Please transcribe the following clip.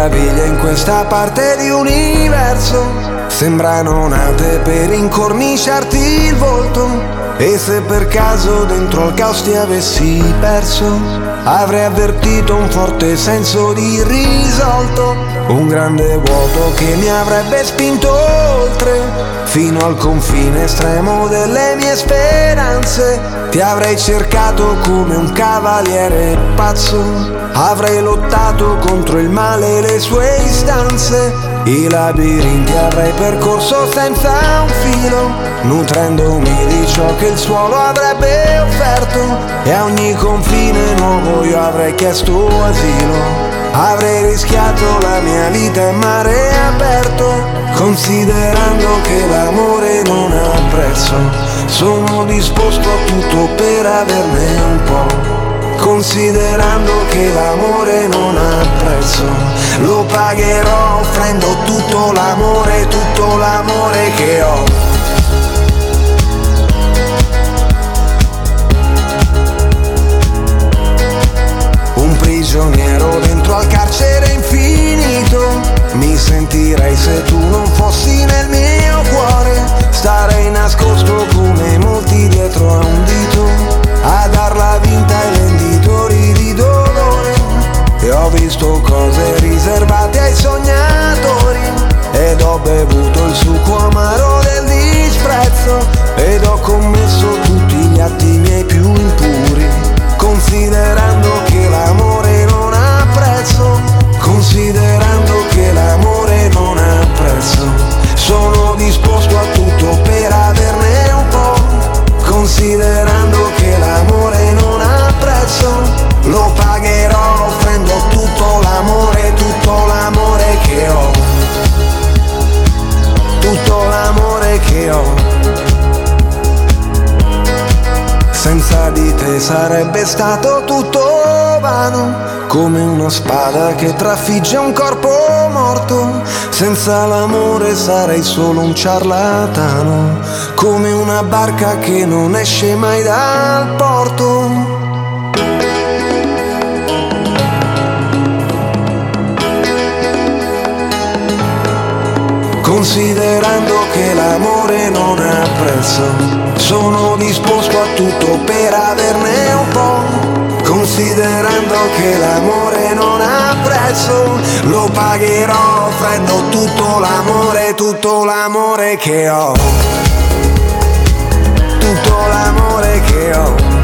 meraviglie in questa parte di universo sembrano nate per incorniciarti il volto. E se per caso dentro al caos ti avessi perso, avrei avvertito un forte senso di risolto, un grande vuoto che mi avrebbe spinto oltre, fino al confine estremo delle mie speranze. Ti avrei cercato come un cavaliere pazzo, avrei lottato contro il male e le sue istanze. I labirinti avrei percorso senza un filo, nutrendomi di ciò che il suolo avrebbe offerto, e a ogni confine nuovo io avrei chiesto asilo. Avrei rischiato la mia vita in mare aperto, considerando che l'amore non ha prezzo. Sono disposto a tutto per averne un po', considerando che l'amore non ha prezzo. Lo pagherò offrendo tutto l'amore che ho. Un prigioniero dentro al carcere infinito, mi sentirei se tu non fossi nel mio cuore. Starei nascosto come molti dietro a un dito, a darla vinta ai venditori di dolore. E ho visto cose riservate ai sognatori, ed ho bevuto il succo amaro del disprezzo, ed ho commesso tutti gli atti miei più impuri, considerando che l'amore non ha prezzo, considerando che l'amore non ha prezzo. Sono disposto a tutto per averne un po', considerando che l'amore non ha prezzo. Lo pagherò offrendo tutto l'amore che ho, tutto l'amore che ho. Senza di te sarebbe stato tutto vano, come una spada che trafigge un corpo morto. Senza l'amore sarei solo un ciarlatano, come una barca che non esce mai dal porto. Considerando che l'amore non ha prezzo, sono disposto a tutto per averne un po', considerando che l'amore non ha prezzo. Lo pagherò offrendo tutto l'amore che ho, tutto l'amore che ho.